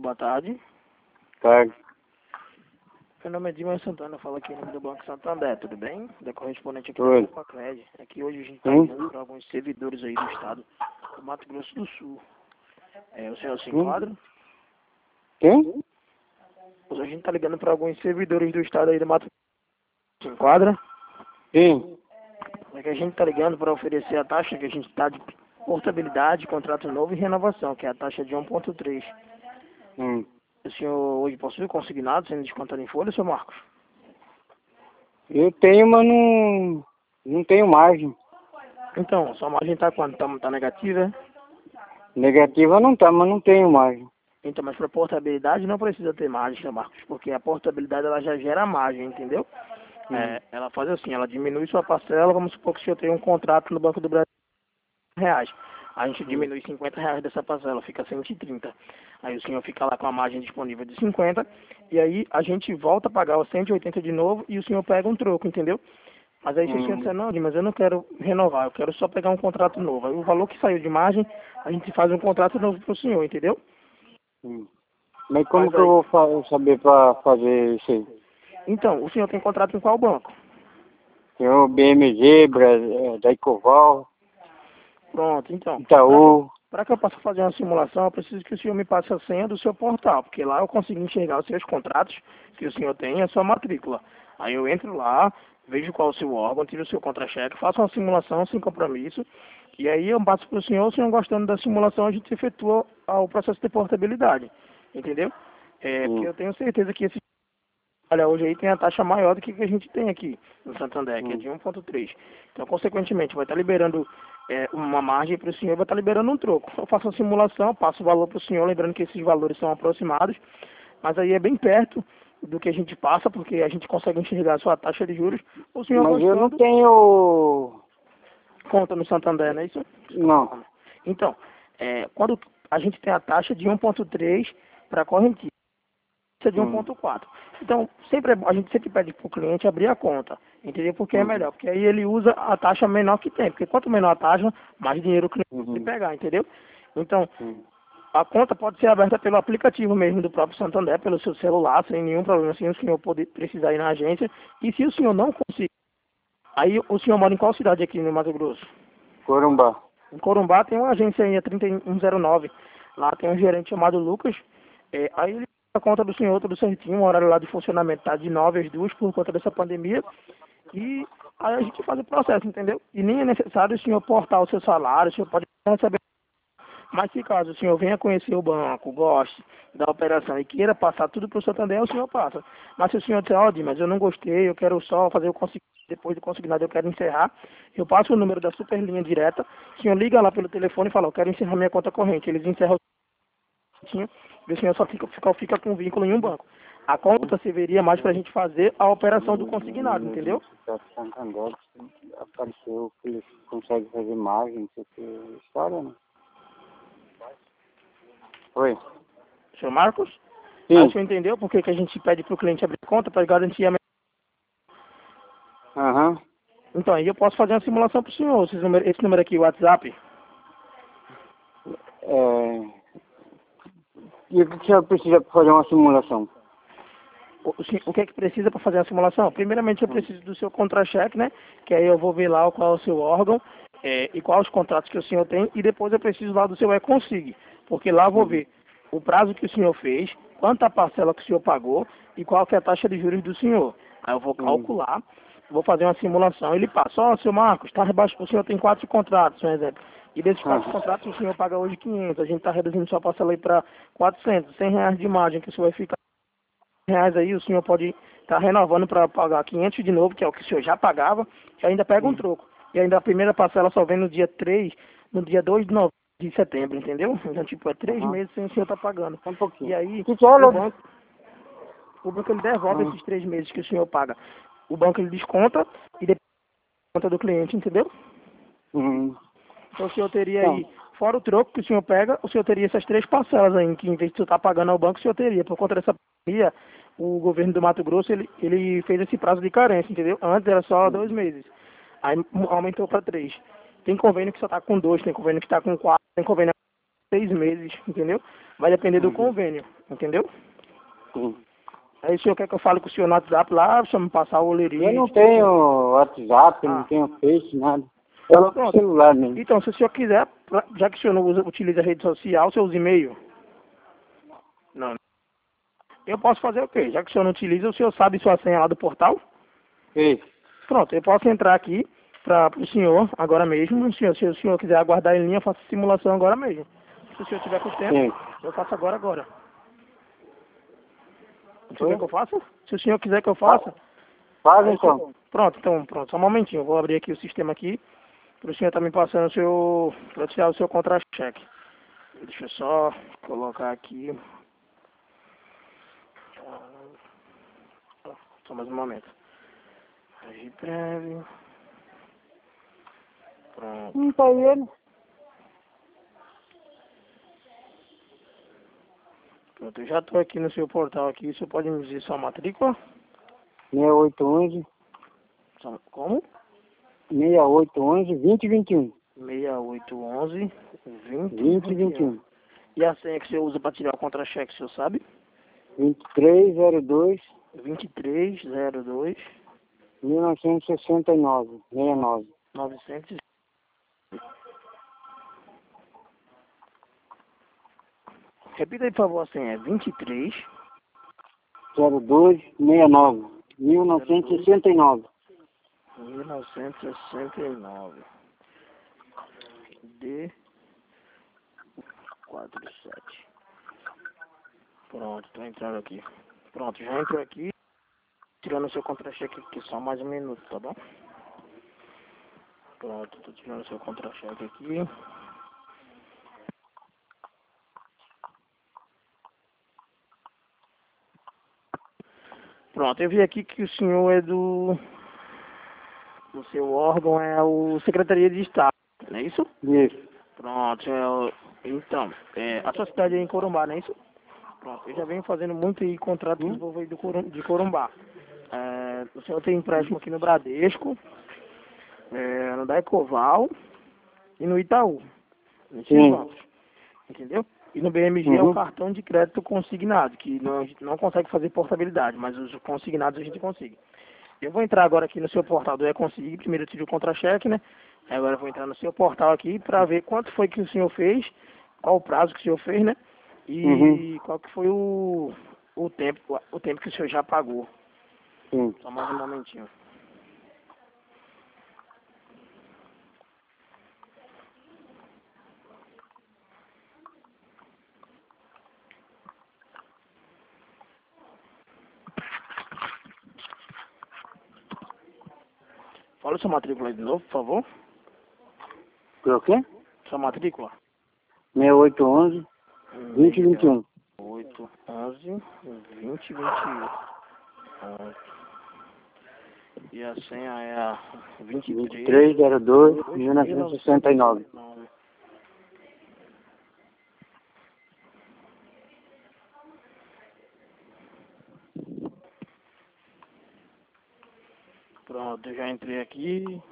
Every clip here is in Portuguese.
boa tarde. Tarde. Meu nome é Dimas Santana, eu falo aqui em nome do Banco Santander, tudo bem? Da correspondente aqui Oi. da Compacred. Aqui hoje a gente está Sim. ligando para alguns servidores aí do estado do Mato Grosso do Sul. O senhor se enquadra? Quem? Hoje a gente está ligando para alguns servidores do estado aí do Mato Grosso. Se enquadra? Sim. É que a gente está ligando para oferecer a taxa que a gente está de portabilidade, contrato novo e renovação, que é a taxa de 1,3. Hum. O senhor hoje possui consignado, sendo descontado em folha, seu Marcos? Eu tenho, mas não tenho margem. Então, sua margem está quanto? Tá negativa, é? Negativa não tá, mas não tenho margem. Então, mas para portabilidade não precisa ter margem, seu Marcos, porque a portabilidade ela já gera margem, entendeu? Ela faz assim, ela diminui sua parcela, vamos supor que o senhor tem um contrato no Banco do Brasil de R$100. A gente diminui R$50 dessa parcela, fica 130. Aí o senhor fica lá com a margem disponível de 50, e aí a gente volta a pagar os 180 de novo e o senhor pega um troco, entendeu? Mas aí se o senhor disser, não, mas eu não quero renovar, eu quero só pegar um contrato novo. Aí o valor que saiu de margem, a gente faz um contrato novo para o senhor, entendeu? Mas como Mas que eu aí, vou saber para fazer isso aí? então, o senhor tem contrato em qual banco? Tem o BMG, Daicoval, Pronto, então, Itaú. para que eu possa fazer uma simulação, eu preciso que o senhor me passe a senha do seu portal, porque lá eu consigo enxergar os seus contratos que o senhor tem e a sua matrícula. Aí eu entro lá, vejo qual é o seu órgão, tiro o seu contra-cheque, faço uma simulação sem compromisso, e aí eu passo para o senhor gostando da simulação, a gente efetua o processo de portabilidade, entendeu? Porque eu tenho certeza que esse olha, hoje aí tem a taxa maior do que a gente tem aqui no Santander, que é de 1,3. Então, consequentemente, vai estar liberando uma margem para o senhor, vai estar liberando um troco. Eu faço a simulação, passo o valor para o senhor, lembrando que esses valores são aproximados, mas aí é bem perto do que a gente passa, porque a gente consegue enxergar a sua taxa de juros. O senhor Mas eu não gostando, tenho... conta no Santander, não é isso? Não. Então, quando a gente tem a taxa de 1,3 para correntistas, de 1,4. Então, a gente sempre pede para o cliente abrir a conta, entendeu? Porque é melhor, porque aí ele usa a taxa menor que tem, porque quanto menor a taxa, mais dinheiro o cliente vai pegar, entendeu? Então, a conta pode ser aberta pelo aplicativo mesmo do próprio Santander, pelo seu celular, sem nenhum problema, sem o senhor poder precisar ir na agência. E se o senhor não conseguir, aí o senhor mora em qual cidade aqui no Mato Grosso? Corumbá. Em Corumbá tem uma agência aí, a 3109. Lá tem um gerente chamado Lucas. Aí ele a conta do senhor tudo certinho, o horário lá de funcionamento tá de 9 às 2 por conta dessa pandemia. E aí a gente faz o processo, entendeu? E nem é necessário o senhor portar o seu salário, o senhor pode receber. Mas se caso o senhor venha conhecer o banco, goste da operação e queira passar tudo para o Santander, o senhor passa. Mas se o senhor disser, ó, Dimas, eu não gostei, eu quero só fazer o consignado, depois do consignado eu quero encerrar, eu passo o número da superlinha direta, o senhor liga lá pelo telefone e fala, eu quero encerrar minha conta corrente. Eles encerram e o senhor só fica com vínculo em um banco. A conta serviria mais para a gente fazer a operação do consignado, entendeu? Santander apareceu que eles conseguem fazer margem, não sei o que, história, né? Oi. Senhor Marcos? Sim. Aí o senhor entendeu por que a gente pede para o cliente abrir conta para garantir a... Aham. Então, aí eu posso fazer uma simulação para o senhor. Esse número aqui, o WhatsApp. E o que o senhor precisa para fazer uma simulação? O que é que precisa para fazer a simulação? Primeiramente, eu preciso do seu contra-cheque, né? Que aí eu vou ver lá qual é o seu órgão e quais os contratos que o senhor tem. E depois eu preciso lá do seu e-consig. Porque lá eu vou ver o prazo que o senhor fez, quanta parcela que o senhor pagou e qual que é a taxa de juros do senhor. Aí eu vou calcular, vou fazer uma simulação. Ele passa, ó, seu Marcos, tá rebaixo, o senhor tem 4 contratos, um exemplo. E desses 4 contratos o senhor paga hoje 500. A gente está reduzindo sua parcela aí para 400, R$100 de margem que o senhor vai ficar. Reais aí, o senhor pode estar renovando para pagar 500 de novo, que é o que o senhor já pagava, e ainda pega um troco. E ainda a primeira parcela só vem no dia 3, no dia 2 de setembro, entendeu? Então, tipo, é 3 meses sem o senhor estar pagando. Um pouquinho. E aí, Que olha... o banco ele devolve esses 3 meses que o senhor paga. O banco ele desconta e depois conta do cliente, entendeu? Então o senhor teria aí, fora o troco que o senhor pega, o senhor teria essas 3 parcelas aí, que em vez de você estar pagando ao banco, o senhor teria. Por conta dessa pandemia, o governo do Mato Grosso, ele fez esse prazo de carência, entendeu? Antes era só 2 meses. Aí aumentou para 3. Tem convênio que só está com 2, tem convênio que está com 4, tem convênio 6 meses, entendeu? Vai depender do convênio, entendeu? Sim. Aí o senhor quer que eu fale com o senhor no WhatsApp lá, o senhor me passar o olerite? Eu não tenho WhatsApp, não tenho Face, nada. Só no celular mesmo. Então, se o senhor quiser, já que o senhor não utiliza rede social, o senhor usa e-mail? Não. Eu posso fazer o quê? Já que o senhor não utiliza, o senhor sabe sua senha lá do portal? Sim. Pronto, eu posso entrar aqui para o senhor agora mesmo. Se o senhor quiser aguardar em linha, eu faço a simulação agora mesmo. Se o senhor tiver com tempo, Sim. eu faço agora. O senhor Oi? quer que eu faça? Se o senhor quiser que eu faça. Faz então. Pronto, só um momentinho. Eu vou abrir aqui o sistema aqui para o senhor estar me passando para tirar o seu contra-cheque. Deixa eu só colocar aqui. Só mais um momento. Aí, prévio. Pronto. Não tá ele. Pronto, eu já estou aqui no seu portal aqui. O senhor pode me dizer sua matrícula? 6811 Como? 6811 2021. 6811 2021. E a senha que você usa para tirar o contra-cheque, o senhor sabe? 2302 2302 1969 69. 900. Repita aí, por favor, a senha. 23 02 69 1969. 1969 D47. Pronto, tô entrando aqui. Pronto, já entrou aqui. Tirando o seu contra-cheque aqui, só mais um minuto, tá bom? Pronto, tô tirando o seu contra-cheque aqui. Pronto, eu vi aqui que o senhor é o seu órgão é o Secretaria de Estado, não é isso? Isso. Pronto, então, a sua cidade é em Corumbá, não é isso? Pronto, eu já venho fazendo muito aí contrato desenvolvido de Corumbá. O senhor tem empréstimo aqui no Bradesco, no Daicoval e no Itaú, nesses bancos, entendeu? E no BMG é o cartão de crédito consignado, que a gente não consegue fazer portabilidade, mas os consignados a gente consegue. Eu vou entrar agora aqui no seu portal do E-Consig, primeiro eu tive o contra-cheque, né? Agora eu vou entrar no seu portal aqui para ver quanto foi que o senhor fez, qual o prazo que o senhor fez, né? E qual que foi o tempo que o senhor já pagou. Sim. Só mais um momentinho. Fala sua matrícula aí de novo, por favor. Foi o quê? Sua matrícula. 6811 2021. 811 2021. E a senha é a 2302 1969. Pronto, eu já entrei aqui.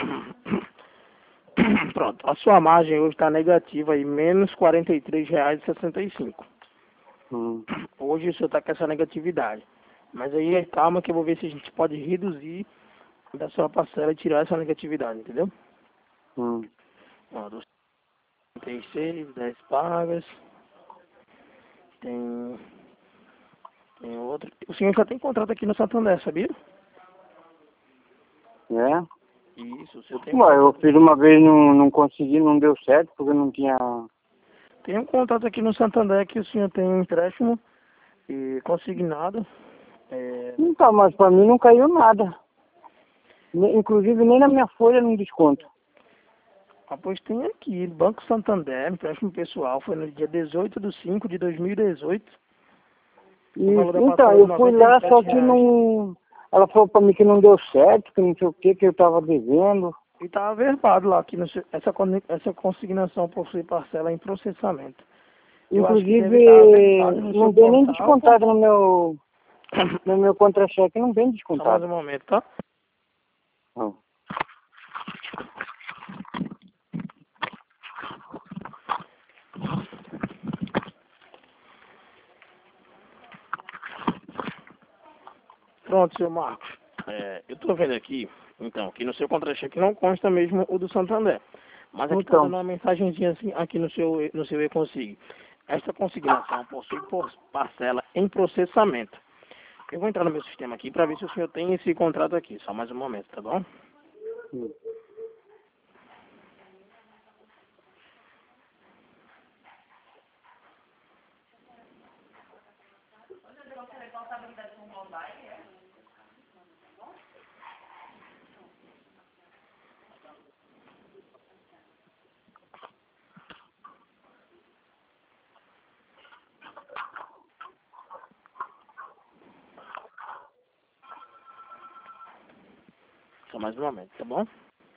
Pronto, a sua margem hoje está negativa aí, menos R$ 43,65. Hoje o senhor está com essa negatividade. Mas aí calma que eu vou ver se a gente pode reduzir da sua parcela e tirar essa negatividade, entendeu? Ó, dos 36, 10 pagas. Tem outro. O senhor já tem contrato aqui no Santander, sabia? É? Isso, o senhor tem Ué, eu fiz uma vez, não consegui, não deu certo, porque não tinha... Tem um contrato aqui no Santander que o senhor tem um empréstimo consignado. Então, mas pra mim não caiu nada. Inclusive nem na minha folha não desconto. Pois tem aqui, Banco Santander, empréstimo pessoal, foi no dia 18/5/2018. Então, eu fui lá, só que não... Ela falou pra mim que não deu certo, que não sei o que eu tava devendo. E estava verbado lá que essa consignação possui parcela em processamento. Inclusive, não deu nem descontado no meu contra-cheque, não vem descontado. Só mais um momento, tá? Pronto, seu Marcos. Eu estou vendo aqui, então, que no seu contra-cheque não consta mesmo o do Santander. Mas aqui está dando uma mensagenzinha assim, aqui no seu e-consigne. Esta consignação possui parcela em processamento. Eu vou entrar no meu sistema aqui para ver se o senhor tem esse contrato aqui. Só mais um momento, tá bom? Só mais um momento, tá bom?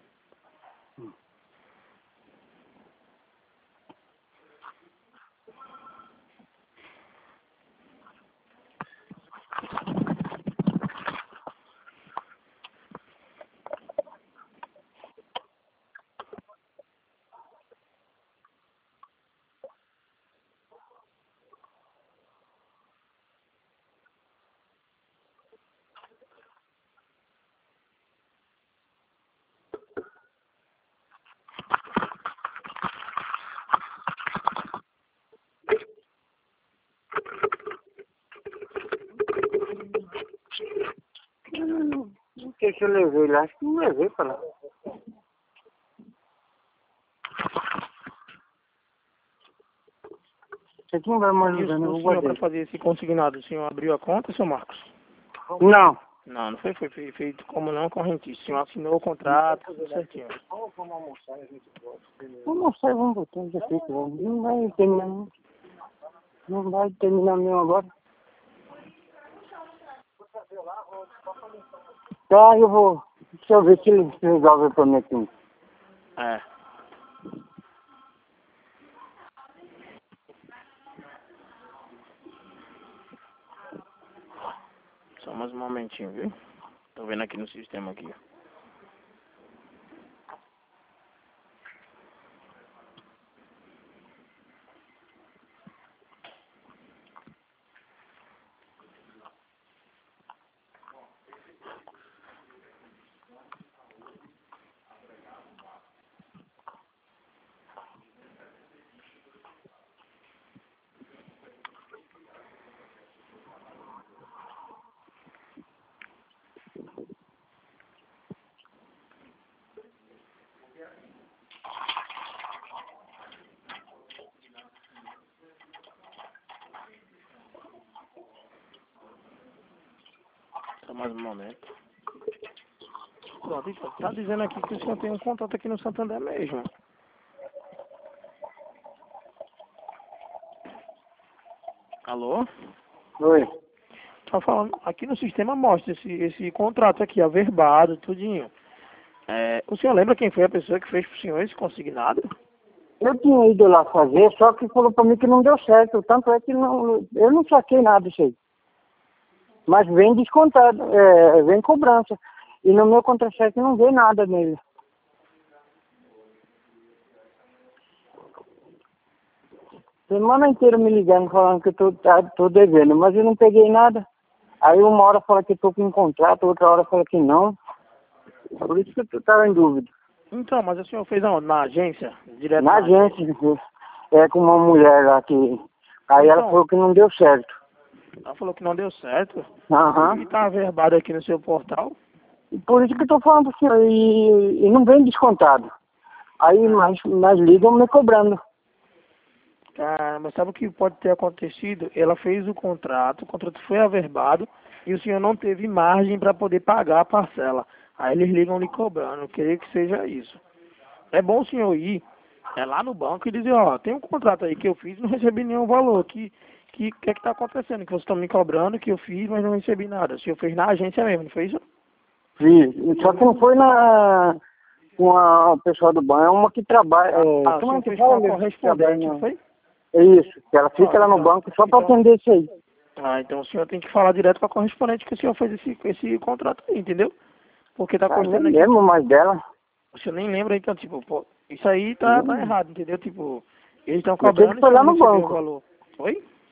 Não sei se eu levei lá, acho que não levei para lá. Isso aqui não vai mais usar, não. O senhor, para fazer esse consignado, o senhor abriu a conta, seu Marcos? Não. Não foi feito como não correntista. O senhor assinou o contrato, tudo certinho. Vamos almoçar e a gente volta. Vamos almoçar e vamos voltar, já feito. Não vai terminar, não. Não vai terminar mesmo agora. Tá, eu vou. Deixa eu ver se ele resolve pra mim aqui. Só mais um momentinho, viu? Tô vendo aqui no sistema aqui. Só mais um momento. Pronto, então, tá dizendo aqui que o senhor tem um contrato aqui no Santander mesmo. Alô? Oi. Tá falando, aqui no sistema mostra esse contrato aqui, averbado, tudinho. O senhor lembra quem foi a pessoa que fez pro senhor esse consignado? Eu tinha ido lá fazer, só que falou pra mim que não deu certo. Tanto é que não, eu não saquei nada disso aí. Mas vem descontado, vem cobrança. E no meu contra-cheque não vê nada nele. Semana inteira me ligando, falando que eu tô devendo, mas eu não peguei nada. Aí uma hora fala que tô com um contrato, outra hora fala que não. Por isso que eu tava em dúvida. Então, mas o senhor fez aonde? Na agência? Direto Na agência, com uma mulher lá que... Aí então, ela falou que não deu certo. Ela falou que não deu certo. Aham. E tá averbado aqui no seu portal. E por isso que eu tô falando pro senhor, e não vem descontado. Aí mais ligam me cobrando. Mas sabe o que pode ter acontecido? Ela fez o contrato foi averbado e o senhor não teve margem para poder pagar a parcela. Aí eles ligam lhe cobrando. Eu creio que seja isso. É bom o senhor ir lá no banco e dizer, ó, tem um contrato aí que eu fiz e não recebi nenhum valor. Que é que tá acontecendo? Que vocês estão me cobrando, que eu fiz, mas não recebi nada. O senhor fez na agência mesmo, não fez isso? Fiz. Só que não foi com a pessoa do banco, é uma que trabalha. Como é que fala? Com a correspondente, não foi? É isso, que ela fica lá no banco só para atender isso aí. Então o senhor tem que falar direto com a correspondente que o senhor fez esse contrato aí, entendeu? Porque tá constando aqui. Eu lembro mais dela. O senhor nem lembra, então, tipo, pô, isso aí tá errado, entendeu? Tipo, eles estão cobrando e foi lá no não recebeu banco. o valor. Oi?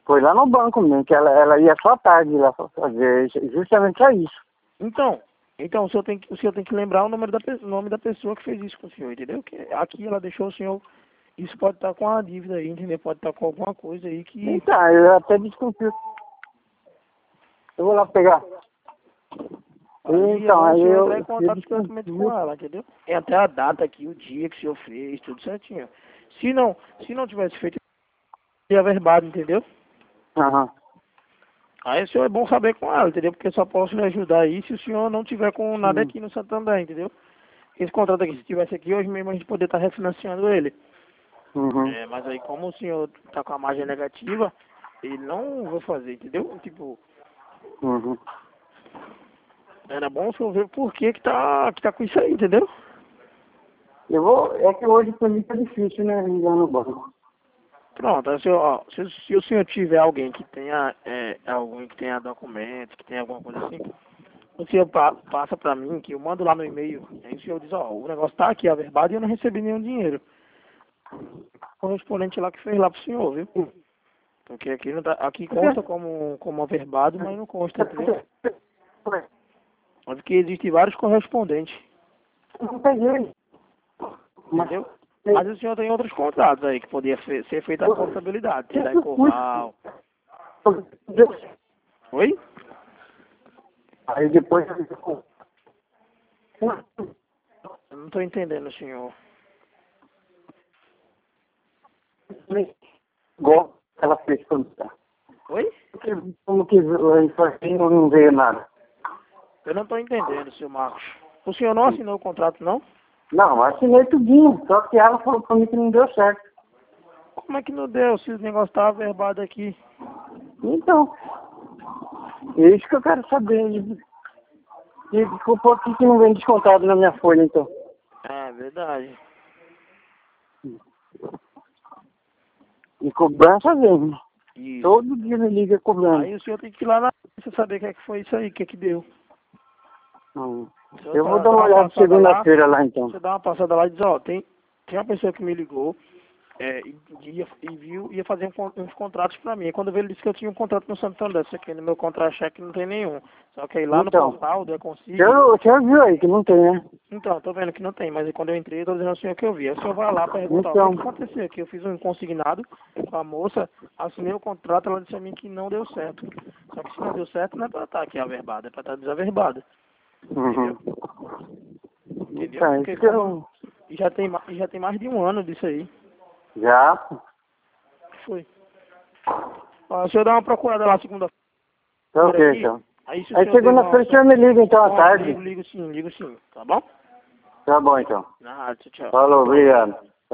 Foi lá no banco mesmo, que ela ia só tarde lá pra fazer, justamente pra isso. Então o senhor tem que lembrar o nome da pessoa que fez isso com o senhor, entendeu? Que aqui ela deixou o senhor. Isso pode estar com uma dívida aí, entendeu? Pode estar com alguma coisa aí que. Então, eu até desconfio. Eu vou lá pegar. Então, aí eu entrar em contato diretamente com ela, entendeu? Tem até a data aqui, o dia que o senhor fez, tudo certinho. Se não tivesse feito, seria averbado, entendeu? Aham. Aí o senhor é bom saber com ela, entendeu? Porque eu só posso lhe ajudar aí se o senhor não tiver com nada aqui no Santander, entendeu? Esse contrato aqui, se tivesse aqui hoje mesmo, a gente poderia estar refinanciando ele. Uhum. Mas aí como o senhor tá com a margem negativa, ele não vai fazer, entendeu? Tipo, Uhum. era bom o senhor ver por que tá com isso aí, entendeu? Eu vou. É que hoje pra mim tá difícil, né? Ir lá no banco. Pronto, aí o senhor, ó, se o senhor tiver alguém que tenha documentos, que tenha alguma coisa assim, o senhor passa pra mim, que eu mando lá no e-mail, aí o senhor diz, ó, o negócio tá aqui, averbado, e eu não recebi nenhum dinheiro. O correspondente lá que fez lá pro senhor, viu? Porque aqui, não tá, aqui consta como averbado, mas não consta, entendeu? Porque existem vários correspondentes, Não peguei. entendeu? Mas o senhor tem outros contratos aí que podia ser feita a portabilidade, tirar em curral. Oi? Aí depois Eu não estou entendendo, senhor. igual ela fez quando tá. Oi? Como que não veio nada. Eu não estou entendendo, senhor Marcos. O senhor não assinou o contrato, não? Não, assinei tudinho, só que ela falou pra mim que não deu certo. Como é que não deu se o negócio estava averbado aqui? Então, é isso que eu quero saber. E por que não vem descontado na minha folha, então? É verdade. E cobrança vem. Isso. Todo dia me liga cobrando. Aí o senhor tem que ir lá na polícia saber o que é que foi isso aí, o que é que deu. Eu vou dar uma olhada segunda-feira lá, então. Você dá uma passada lá e diz, ó, tem uma pessoa que me ligou ia fazer uns contratos pra mim. E quando veio, ele disse que eu tinha um contrato no Santander, só que no meu contra-cheque não tem nenhum. Só que aí lá no portal do Econsigo... O senhor viu aí que não tem, né? Então, tô vendo que não tem, mas aí quando eu entrei, eu tô dizendo ao senhor que eu vi. Aí o senhor vai lá perguntar Então. o que aconteceu aqui. Eu fiz um consignado com a moça, assinei o contrato, ela disse a mim que não deu certo. Só que se não deu certo, não é pra estar aqui averbado, é pra estar desaverbado. Uhum. Entendeu? Tá, Porque então... e já tem mais de um ano disso aí. Já? Foi. Ó, se eu dar uma procurada lá segunda-feira. Tá ok, então. Aí segunda-feira o senhor me liga, então, à tarde. Ligo sim, tá bom? Tá bom, então. Nada, tchau. Falou, obrigado.